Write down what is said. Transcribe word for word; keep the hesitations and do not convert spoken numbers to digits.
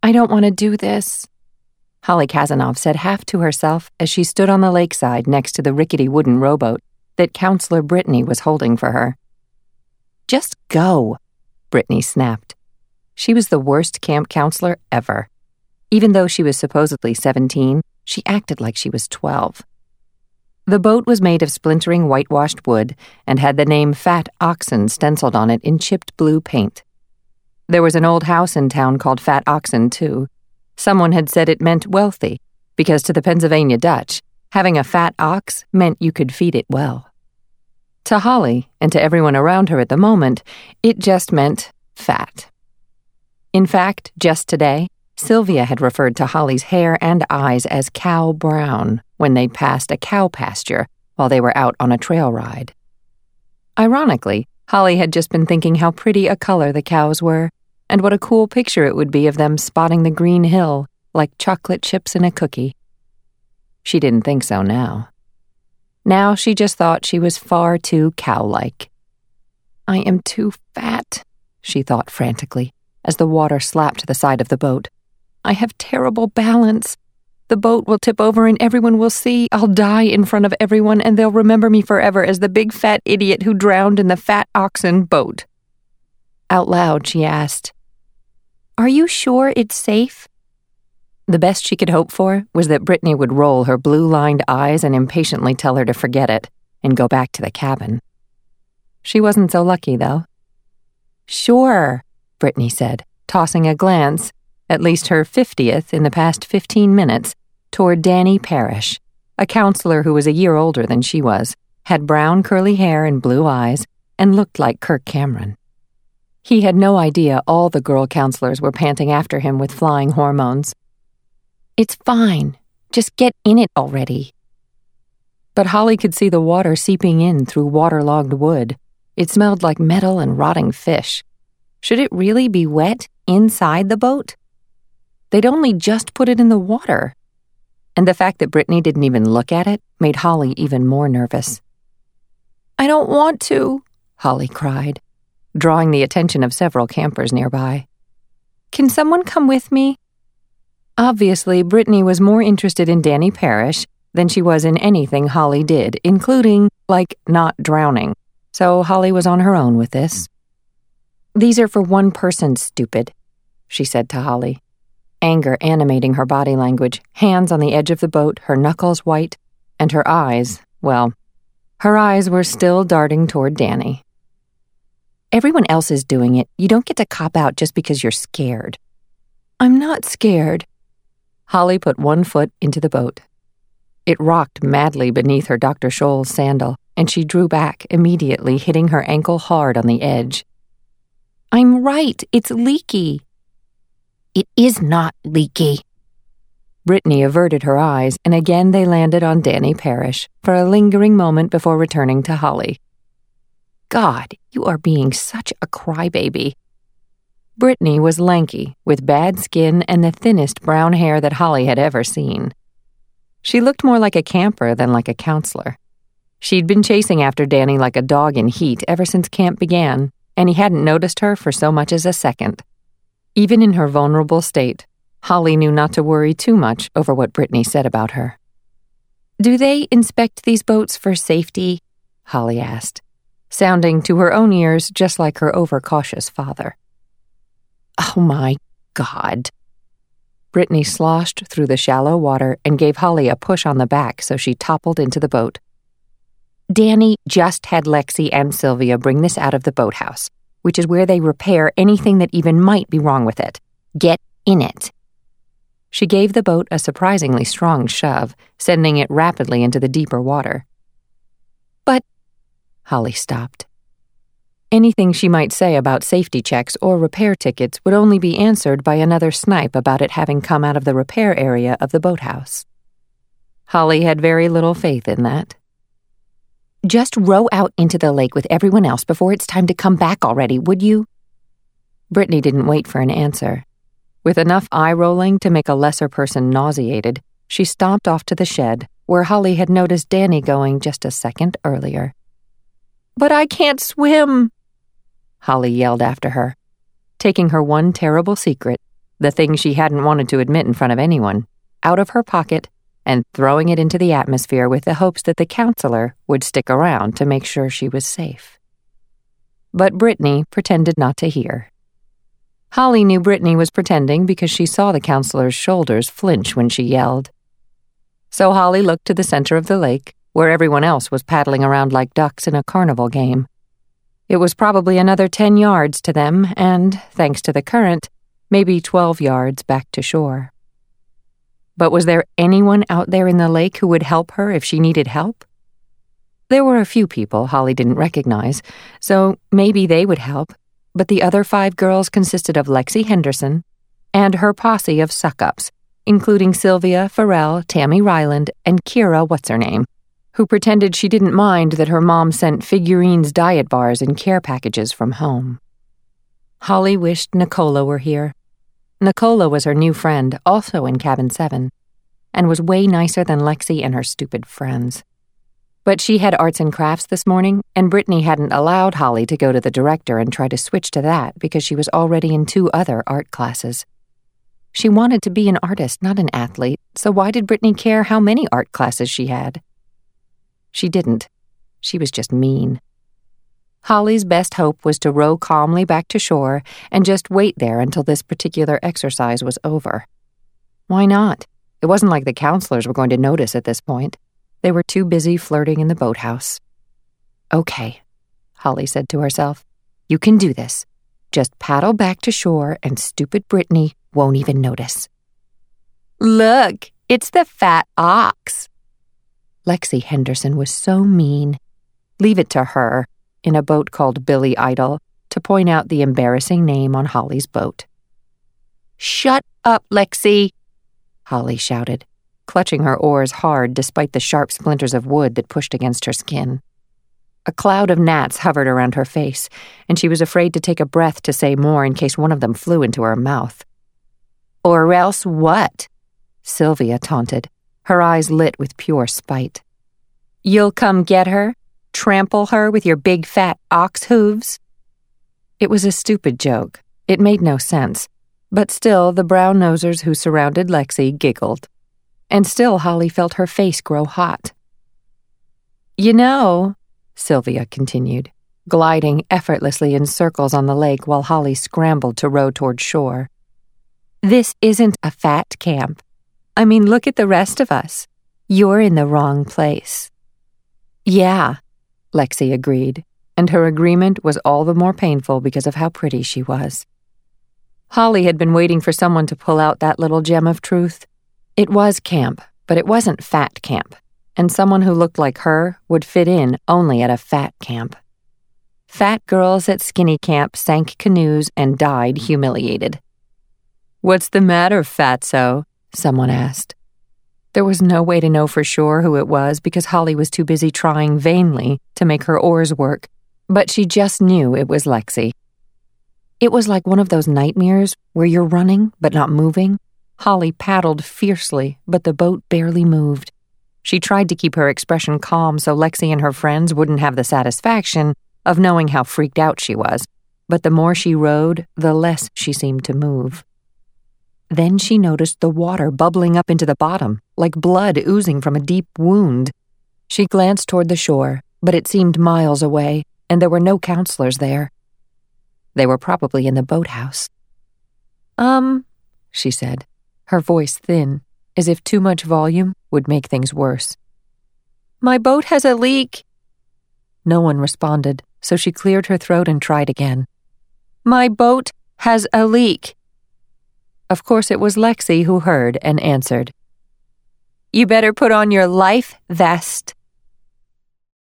I don't want to do this, Holly Kazanov said half to herself as she stood on the lakeside next to the rickety wooden rowboat that Counselor Brittany was holding for her. Just go, Brittany snapped. She was the worst camp counselor ever. Even though she was supposedly seventeen, she acted like she was twelve. The boat was made of splintering whitewashed wood and had the name Fat Oxen stenciled on it in chipped blue paint. There was an old house in town called Fat Oxen, too. Someone had said it meant wealthy, because to the Pennsylvania Dutch, having a fat ox meant you could feed it well. To Holly, and to everyone around her at the moment, it just meant fat. In fact, just today, Sylvia had referred to Holly's hair and eyes as cow brown when they'd passed a cow pasture while they were out on a trail ride. Ironically, Holly had just been thinking how pretty a color the cows were, and what a cool picture it would be of them spotting the green hill like chocolate chips in a cookie. She didn't think so now. Now she just thought she was far too cow-like. I am too fat, she thought frantically, as the water slapped the side of the boat. I have terrible balance. The boat will tip over and everyone will see. I'll die in front of everyone and they'll remember me forever as the big fat idiot who drowned in the Fat Oxen boat. Out loud, she asked, Are you sure it's safe? The best she could hope for was that Brittany would roll her blue-lined eyes and impatiently tell her to forget it and go back to the cabin. She wasn't so lucky, though. Sure, Brittany said, tossing a glance, at least her fiftieth in the past fifteen minutes, toward Danny Parrish, a counselor who was a year older than she was, had brown curly hair and blue eyes, and looked like Kirk Cameron. He had no idea all the girl counselors were panting after him with flying hormones. It's fine. Just get in it already. But Holly could see the water seeping in through waterlogged wood. It smelled like metal and rotting fish. Should it really be wet inside the boat? They'd only just put it in the water. And the fact that Brittany didn't even look at it made Holly even more nervous. I don't want to, Holly cried, drawing the attention of several campers nearby. Can someone come with me? Obviously, Brittany was more interested in Danny Parrish than she was in anything Holly did, including, like, not drowning. So Holly was on her own with this. These are for one person, stupid, she said to Holly, anger animating her body language, hands on the edge of the boat, her knuckles white, and her eyes, well, her eyes were still darting toward Danny. Everyone else is doing it. You don't get to cop out just because you're scared. I'm not scared. Holly put one foot into the boat. It rocked madly beneath her Doctor Scholl's sandal, and she drew back, immediately hitting her ankle hard on the edge. I'm right, it's leaky. It is not leaky. Brittany averted her eyes, and again they landed on Danny Parrish for a lingering moment before returning to Holly. God, you are being such a crybaby. Brittany was lanky, with bad skin and the thinnest brown hair that Holly had ever seen. She looked more like a camper than like a counselor. She'd been chasing after Danny like a dog in heat ever since camp began, and he hadn't noticed her for so much as a second. Even in her vulnerable state, Holly knew not to worry too much over what Brittany said about her. Do they inspect these boats for safety? Holly asked, sounding to her own ears just like her overcautious father. Oh my God. Brittany sloshed through the shallow water and gave Holly a push on the back so she toppled into the boat. Danny just had Lexi and Sylvia bring this out of the boathouse, which is where they repair anything that even might be wrong with it. Get in it. She gave the boat a surprisingly strong shove, sending it rapidly into the deeper water. But Holly stopped. Anything she might say about safety checks or repair tickets would only be answered by another snipe about it having come out of the repair area of the boathouse. Holly had very little faith in that. Just row out into the lake with everyone else before it's time to come back already, would you? Brittany didn't wait for an answer. With enough eye-rolling to make a lesser person nauseated, she stomped off to the shed, where Holly had noticed Danny going just a second earlier. But I can't swim, Holly yelled after her, taking her one terrible secret the thing she hadn't wanted to admit in front of anyone, out of her pocket and throwing it into the atmosphere with the hopes that the counselor would stick around to make sure she was safe. But Brittany pretended not to hear. Holly knew Brittany was pretending because she saw the counselor's shoulders flinch when she yelled. So Holly looked to the center of the lake, where everyone else was paddling around like ducks in a carnival game. It was probably another ten yards to them and, thanks to the current, maybe twelve yards back to shore. But was there anyone out there in the lake who would help her if she needed help? There were a few people Holly didn't recognize, so maybe they would help, but the other five girls consisted of Lexi Henderson and her posse of suck-ups, including Sylvia, Farrell, Tammy Ryland, and Kira What's-Her-Name, who pretended she didn't mind that her mom sent figurines diet bars and care packages from home. Holly wished Nicola were here. Nicola was her new friend, also in Cabin seven, and was way nicer than Lexi and her stupid friends. But she had arts and crafts this morning, and Brittany hadn't allowed Holly to go to the director and try to switch to that because she was already in two other art classes. She wanted to be an artist, not an athlete, so why did Brittany care how many art classes she had? She didn't. She was just mean. Holly's best hope was to row calmly back to shore and just wait there until this particular exercise was over. Why not? It wasn't like the counselors were going to notice at this point. They were too busy flirting in the boathouse. Okay, Holly said to herself. You can do this. Just paddle back to shore and stupid Brittany won't even notice. Look, it's the fat ox. Lexi Henderson was so mean. Leave it to her, in a boat called Billy Idol, to point out the embarrassing name on Holly's boat. Shut up, Lexi, Holly shouted, clutching her oars hard despite the sharp splinters of wood that pushed against her skin. A cloud of gnats hovered around her face, and she was afraid to take a breath to say more in case one of them flew into her mouth. Or else what? Sylvia taunted, her eyes lit with pure spite. You'll come get her? Trample her with your big fat ox hooves? It was a stupid joke. It made no sense. But still, the brown-nosers who surrounded Lexi giggled. And still Holly felt her face grow hot. You know, Sylvia continued, gliding effortlessly in circles on the lake while Holly scrambled to row toward shore. This isn't a fat camp. I mean, look at the rest of us. You're in the wrong place. Yeah, Lexi agreed, and her agreement was all the more painful because of how pretty she was. Holly had been waiting for someone to pull out that little gem of truth. It was camp, but it wasn't fat camp, and someone who looked like her would fit in only at a fat camp. Fat girls at skinny camp sank canoes and died humiliated. What's the matter, fatso? Someone asked. There was no way to know for sure who it was because Holly was too busy trying vainly to make her oars work, but she just knew it was Lexi. It was like one of those nightmares where you're running but not moving. Holly paddled fiercely, but the boat barely moved. She tried to keep her expression calm so Lexi and her friends wouldn't have the satisfaction of knowing how freaked out she was, but the more she rowed, the less she seemed to move. Then she noticed the water bubbling up into the bottom, like blood oozing from a deep wound. She glanced toward the shore, but it seemed miles away, and there were no counselors there. They were probably in the boathouse. Um, she said, her voice thin, as if too much volume would make things worse. My boat has a leak. No one responded, so she cleared her throat and tried again. My boat has a leak. Of course it was Lexi who heard and answered. You better put on your life vest.